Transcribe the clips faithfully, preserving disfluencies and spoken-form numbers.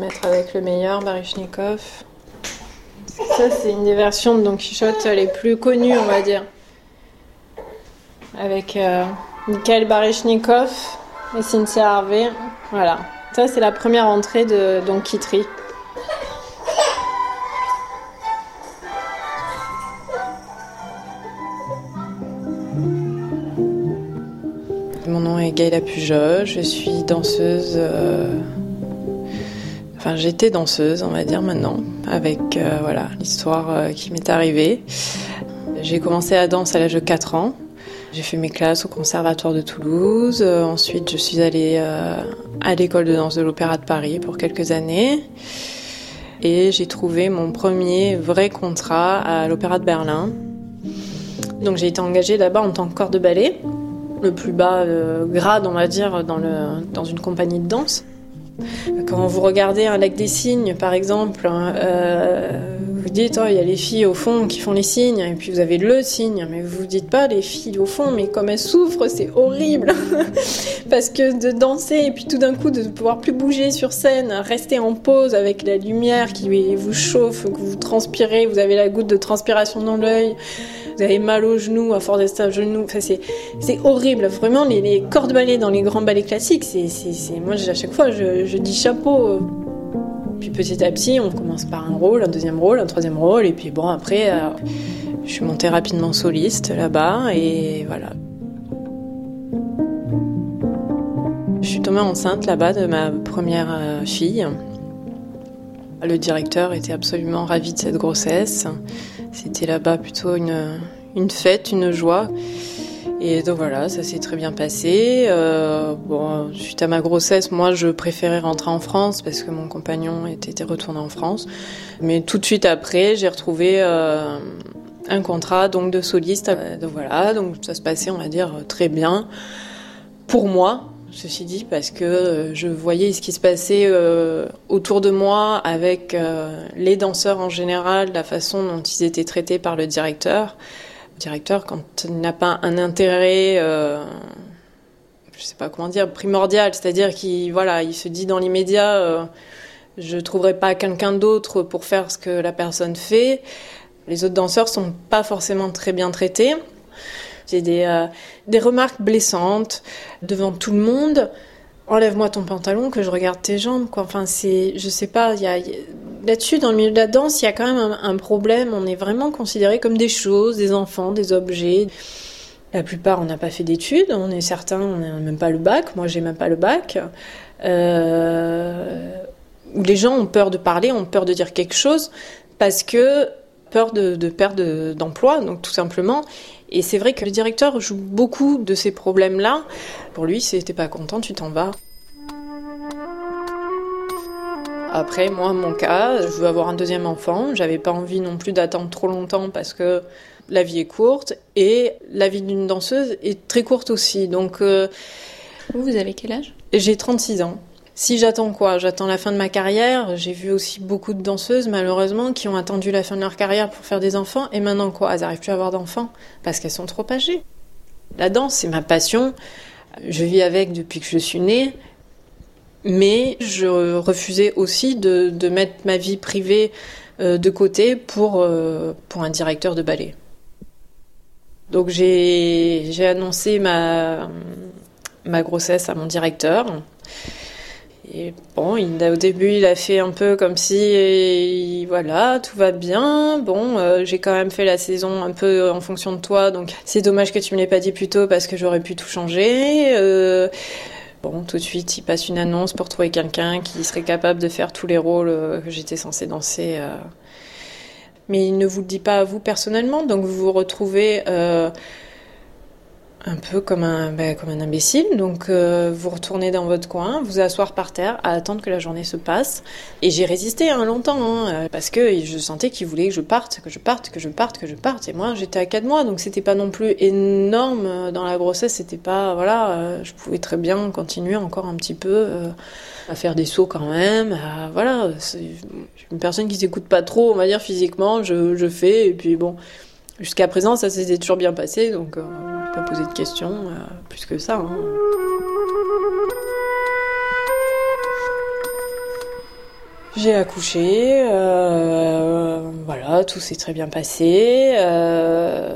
Maître avec le meilleur, Baryshnikov. Ça, c'est une des versions de Don Quichotte les plus connues, on va dire. Avec euh, Mikhail Baryshnikov et Cynthia Harvey. Voilà. Ça, c'est la première entrée de Don Quixote. Mon nom est Gaëla Pujol, je suis danseuse... Euh... Enfin, j'étais danseuse, on va dire maintenant, avec euh, voilà, l'histoire euh, qui m'est arrivée. J'ai commencé la danse à l'âge de quatre ans. J'ai fait mes classes au Conservatoire de Toulouse. Euh, ensuite, je suis allée euh, à l'école de danse de l'Opéra de Paris pour quelques années. Et j'ai trouvé mon premier vrai contrat à l'Opéra de Berlin. Donc j'ai été engagée là-bas en tant que corps de ballet, le plus bas euh, grade, on va dire, dans, le, dans une compagnie de danse. Quand vous regardez un lac des cygnes, par exemple, euh, vous dites oh, il y a les filles au fond qui font les cygnes, et puis vous avez le cygne, mais vous vous dites pas les filles au fond, mais comme elles souffrent, c'est horrible. Parce que de danser et puis tout d'un coup de pouvoir plus bouger sur scène, rester en pause avec la lumière qui vous chauffe, que vous transpirez, vous avez la goutte de transpiration dans l'œil. Vous avez mal aux genoux à force d'être à genoux. Enfin, c'est, c'est horrible. Vraiment, les, les corps de ballet dans les grands ballets classiques, c'est, c'est, c'est... moi, à chaque fois, je, je dis chapeau. Puis petit à petit, on commence par un rôle, un deuxième rôle, un troisième rôle. Et puis bon, après, euh, je suis montée rapidement soliste là-bas. Et voilà. Je suis tombée enceinte là-bas de ma première euh, fille. Le directeur était absolument ravi de cette grossesse. C'était là-bas plutôt une, une fête, une joie. Et donc voilà, ça s'est très bien passé. Euh, bon, suite à ma grossesse, moi, je préférais rentrer en France parce que mon compagnon était retourné en France. Mais tout de suite après, j'ai retrouvé euh, un contrat donc de soliste. Donc voilà, donc ça se passait, on va dire, très bien pour moi. Ceci dit, parce que je voyais ce qui se passait euh, autour de moi avec euh, les danseurs en général, la façon dont ils étaient traités par le directeur. Le directeur, quand il n'a pas un intérêt, euh, je sais pas comment dire, primordial, c'est-à-dire qu'il voilà, il se dit dans l'immédiat, euh, je trouverai pas quelqu'un d'autre pour faire ce que la personne fait. Les autres danseurs sont pas forcément très bien traités. J'ai des, euh, des remarques blessantes devant tout le monde. Enlève-moi ton pantalon, que je regarde tes jambes, quoi. Enfin, c'est, je sais pas, y a, y a, là-dessus, dans le milieu de la danse, il y a quand même un, un problème. On est vraiment considérés comme des choses, des enfants, des objets. La plupart, on n'a pas fait d'études. On est certains, on n'a même pas le bac. Moi, j'ai même pas le bac. Euh, où les gens ont peur de parler, ont peur de dire quelque chose, parce que peur de, de perdre d'emploi, donc tout simplement. Et c'est vrai que le directeur joue beaucoup de ces problèmes-là. Pour lui, si t'es pas content, tu t'en vas. Après, moi, mon cas, je veux avoir un deuxième enfant. J'avais pas envie non plus d'attendre trop longtemps parce que la vie est courte et la vie d'une danseuse est très courte aussi. Donc, euh, vous, vous avez quel âge ? J'ai trente-six ans. Si j'attends quoi ? J'attends la fin de ma carrière. J'ai vu aussi beaucoup de danseuses, malheureusement, qui ont attendu la fin de leur carrière pour faire des enfants. Et maintenant quoi ? Elles n'arrivent plus à avoir d'enfants parce qu'elles sont trop âgées. La danse, c'est ma passion. Je vis avec depuis que je suis née. Mais je refusais aussi de, de mettre ma vie privée euh, de côté pour, euh, pour un directeur de ballet. Donc j'ai, j'ai annoncé ma, ma grossesse à mon directeur. Et bon, il, au début, il a fait un peu comme si, et, voilà, tout va bien. Bon, euh, j'ai quand même fait la saison un peu en fonction de toi, donc c'est dommage que tu me l'aies pas dit plus tôt parce que j'aurais pu tout changer. Euh, bon, tout de suite, il passe une annonce pour trouver quelqu'un qui serait capable de faire tous les rôles que j'étais censée danser. Euh. Mais il ne vous le dit pas à vous personnellement, donc vous vous retrouvez... Euh, un peu comme un, ben, comme un imbécile. Donc, euh, vous retournez dans votre coin, vous asseoir par terre, à attendre que la journée se passe. Et j'ai résisté hein, longtemps, hein, parce que je sentais qu'il voulait que je parte, que je parte, que je parte, que je parte. Et moi, j'étais à quatre mois, donc c'était pas non plus énorme dans la grossesse. C'était pas, voilà, euh, je pouvais très bien continuer encore un petit peu euh, à faire des sauts quand même. À, voilà, c'est une personne qui s'écoute pas trop, on va dire physiquement. Je, je fais, et puis bon. Jusqu'à présent, ça s'était toujours bien passé, donc euh, je n'ai pas posé de questions, euh, plus que ça. Hein. J'ai accouché, euh, voilà, tout s'est très bien passé. Euh,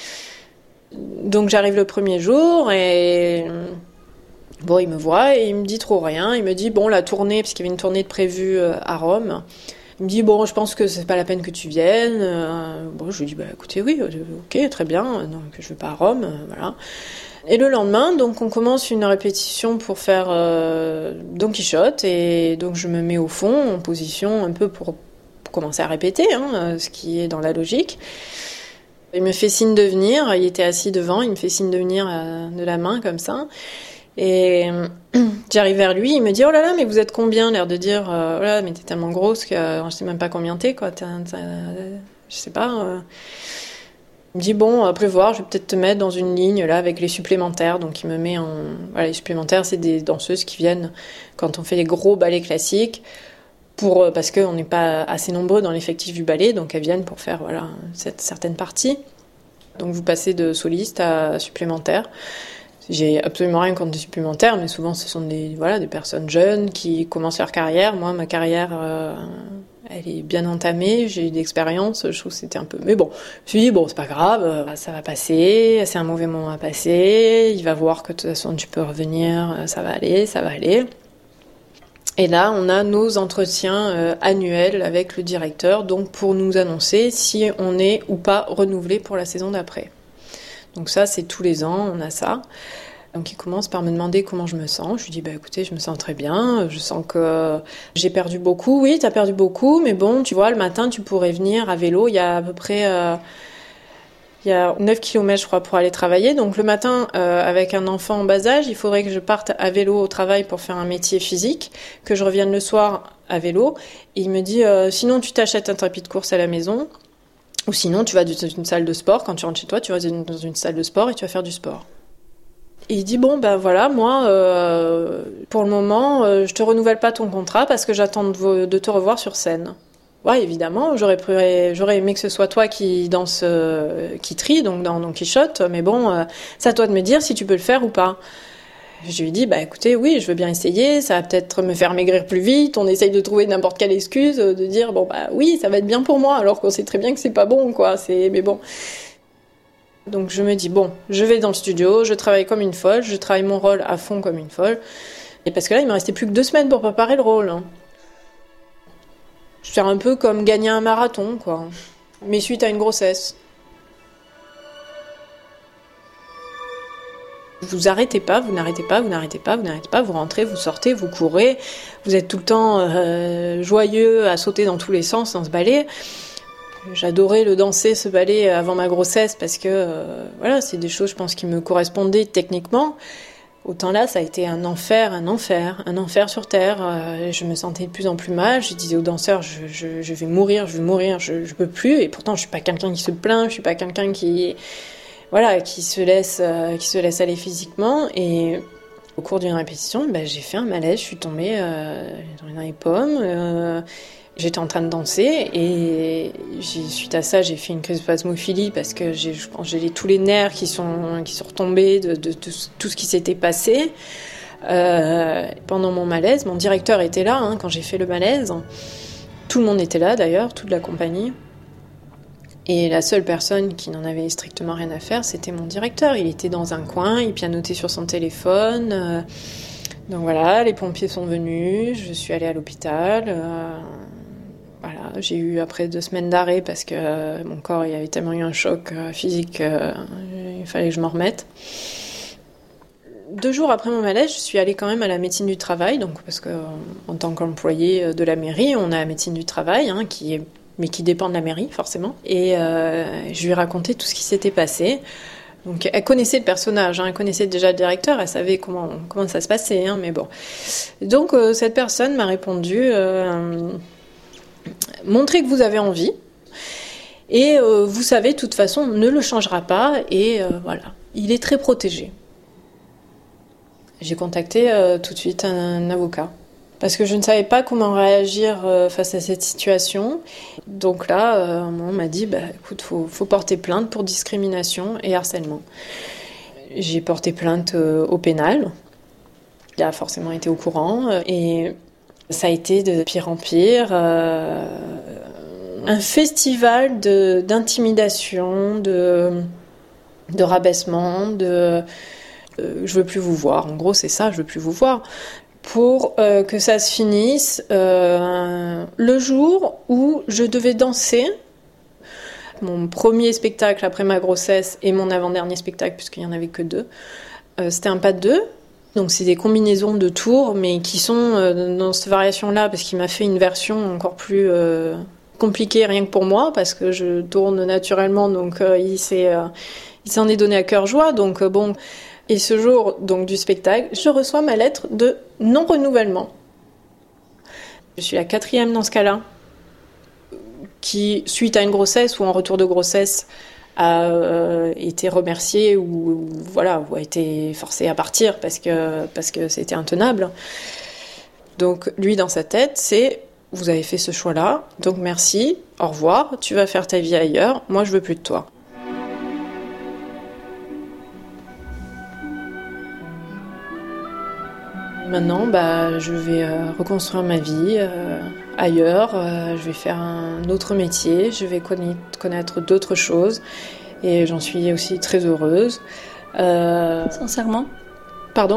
donc j'arrive le premier jour et bon, il me voit et il me dit trop rien. Il me dit bon, la tournée, parce qu'il y avait une tournée de prévue à Rome. Il me dit bon, je pense que c'est pas la peine que tu viennes. Euh, bon, je lui dis bah écoutez oui, ok, très bien. Donc je vais pas à Rome, euh, voilà. Et le lendemain, donc on commence une répétition pour faire euh, Don Quichotte et donc je me mets au fond en position un peu pour, pour commencer à répéter, hein, ce qui est dans la logique. Il me fait signe de venir. Il était assis devant. Il me fait signe de venir euh, de la main comme ça. Et j'arrive vers lui, il me dit oh là là mais vous êtes combien, l'air de dire euh, oh là mais t'es tellement grosse que euh, je sais même pas combien t'es quoi, t'es, t'es, je sais pas. Euh. Il me dit bon après voir, je vais peut-être te mettre dans une ligne là avec les supplémentaires, donc il me met en voilà, les supplémentaires c'est des danseuses qui viennent quand on fait les gros ballets classiques pour parce que on n'est pas assez nombreux dans l'effectif du ballet, donc elles viennent pour faire voilà cette certaine partie. Donc vous passez de soliste à supplémentaire. J'ai absolument rien contre des supplémentaires, mais souvent ce sont des, voilà, des personnes jeunes qui commencent leur carrière. Moi, ma carrière, euh, elle est bien entamée, j'ai eu d'expérience, je trouve que c'était un peu... Mais bon, je me suis dit, bon, c'est pas grave, ça va passer, c'est un mauvais moment à passer, il va voir que de toute façon tu peux revenir, ça va aller, ça va aller. Et là, on a nos entretiens euh, annuels avec le directeur, donc pour nous annoncer si on est ou pas renouvelé pour la saison d'après. Donc ça, c'est tous les ans, on a ça. Donc il commence par me demander comment je me sens. Je lui dis, bah écoutez, je me sens très bien. Je sens que j'ai perdu beaucoup. Oui, t'as perdu beaucoup, mais bon, tu vois, le matin, tu pourrais venir à vélo. Il y a à peu près... Euh, il y a neuf kilomètres, je crois, pour aller travailler. Donc le matin, euh, avec un enfant en bas âge, il faudrait que je parte à vélo au travail pour faire un métier physique, que je revienne le soir à vélo. Et il me dit, euh, sinon tu t'achètes un tapis de course à la maison. Ou sinon, tu vas dans une salle de sport. Quand tu rentres chez toi, tu vas dans une salle de sport et tu vas faire du sport. Et il dit, bon, ben voilà, moi, euh, pour le moment, euh, je te renouvelle pas ton contrat parce que j'attends de, de te revoir sur scène. Ouais, évidemment, j'aurais, j'aurais aimé que ce soit toi qui danse, euh, qui trie, donc dans Don Quichotte, mais bon, euh, c'est à toi de me dire si tu peux le faire ou pas. Je lui dis, bah écoutez, oui, je veux bien essayer, ça va peut-être me faire maigrir plus vite, on essaye de trouver n'importe quelle excuse, de dire, bon bah oui, ça va être bien pour moi, alors qu'on sait très bien que c'est pas bon, quoi, c'est, mais bon. Donc je me dis, bon, je vais dans le studio, je travaille comme une folle, je travaille mon rôle à fond comme une folle, et parce que là, il me restait plus que deux semaines pour préparer le rôle. Hein. Je fais un peu comme gagner un marathon, quoi, mais suite à une grossesse. Vous arrêtez pas, vous n'arrêtez pas, vous n'arrêtez pas, vous n'arrêtez pas, vous rentrez, vous sortez, vous courez, vous êtes tout le temps euh, joyeux à sauter dans tous les sens dans ce ballet. J'adorais le danser, ce ballet, avant ma grossesse parce que euh, voilà, c'est des choses, je pense, qui me correspondaient techniquement. Autant là, ça a été un enfer, un enfer, un enfer sur terre. Euh, je me sentais de plus en plus mal. Je disais aux danseurs, je, je, je vais mourir, je vais mourir, je, je peux plus. Et pourtant, je suis pas quelqu'un qui se plaint, je suis pas quelqu'un qui... Voilà, qui se laisse, euh, qui se laisse aller physiquement. Et au cours d'une répétition, bah, j'ai fait un malaise, je suis tombée euh, dans les pommes. Euh, j'étais en train de danser et j'ai, suite à ça, j'ai fait une crise de spasmophilie parce que j'ai, je pense, j'ai tous les nerfs qui sont, qui sont retombés de, de, de, de tout ce qui s'était passé. Euh, pendant mon malaise, mon directeur était là hein, quand j'ai fait le malaise. Tout le monde était là d'ailleurs, toute la compagnie. Et la seule personne qui n'en avait strictement rien à faire, c'était mon directeur. Il était dans un coin, il pianotait sur son téléphone. Euh, donc voilà, les pompiers sont venus, je suis allée à l'hôpital. Euh, voilà, j'ai eu après deux semaines d'arrêt parce que euh, mon corps il avait tellement eu un choc euh, physique, euh, il fallait que je m'en remette. Deux jours après mon malaise, je suis allée quand même à la médecine du travail, donc parce que en tant qu'employée de la mairie, on a la médecine du travail hein, qui est mais qui dépend de la mairie, forcément. Et euh, je lui ai raconté tout ce qui s'était passé. Donc, elle connaissait le personnage, hein, elle connaissait déjà le directeur, elle savait comment, comment ça se passait, hein, mais bon. Donc, euh, cette personne m'a répondu euh, « Montrez que vous avez envie, et euh, vous savez, de toute façon, on ne le changera pas, et euh, voilà, il est très protégé. » J'ai contacté euh, tout de suite un, un avocat. Parce que je ne savais pas comment réagir face à cette situation. Donc là, on m'a dit, bah, écoute, faut, faut porter plainte pour discrimination et harcèlement. J'ai porté plainte au pénal. Il a forcément été au courant. Et Ça a été de pire en pire. Euh, un festival de, d'intimidation, de, de rabaissement, de euh, je veux plus vous voir. En gros, c'est ça, je veux plus vous voir. Pour euh, que ça se finisse euh, le jour où je devais danser. Mon premier spectacle après ma grossesse et mon avant-dernier spectacle, puisqu'il n'y en avait que deux, euh, c'était un pas de deux. Donc c'est des combinaisons de tours, mais qui sont euh, dans cette variation-là, parce qu'il m'a fait une version encore plus euh, compliquée rien que pour moi, parce que je tourne naturellement, donc euh, il, s'est, euh, il s'en est donné à cœur joie. Donc euh, bon. Et ce jour donc du spectacle, je reçois ma lettre de non-renouvellement. Je suis la quatrième dans ce cas-là, qui, suite à une grossesse ou en retour de grossesse, a euh, été remerciée ou, ou, voilà, ou a été forcée à partir parce que, parce que c'était intenable. Donc lui, dans sa tête, c'est « vous avez fait ce choix-là, donc merci, au revoir, tu vas faire ta vie ailleurs, moi je veux plus de toi ». Maintenant, bah, je vais euh, reconstruire ma vie euh, ailleurs, euh, je vais faire un autre métier, je vais connaître, connaître d'autres choses et j'en suis aussi très heureuse. Euh... Sincèrement ? Pardon ?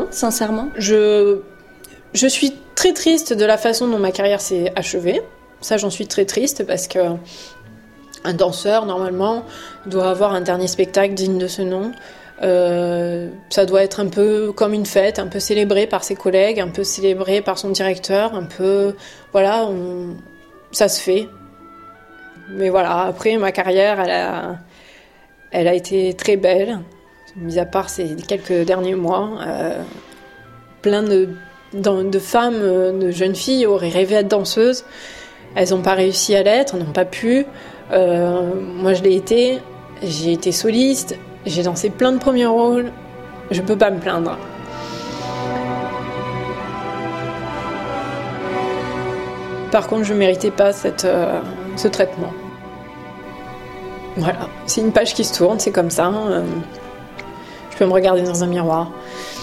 Sincèrement ? Je, je suis très triste de la façon dont ma carrière s'est achevée. Ça, j'en suis très triste parce que un danseur, normalement, doit avoir un dernier spectacle digne de ce nom. Euh, ça doit être un peu comme une fête, un peu célébré par ses collègues, un peu célébré par son directeur, un peu... Voilà, on, ça se fait. Mais voilà, après, ma carrière, elle a, elle a été très belle, mis à part ces quelques derniers mois. Euh, plein de, de femmes, de jeunes filles auraient rêvé d'être danseuses. Elles n'ont pas réussi à l'être, n'ont pas pu. Euh, moi, je l'ai été. J'ai été soliste. J'ai dansé plein de premiers rôles, je peux pas me plaindre. Par contre, je méritais pas cette, euh, ce traitement. Voilà, c'est une page qui se tourne, c'est comme ça. Euh, je peux me regarder dans un miroir.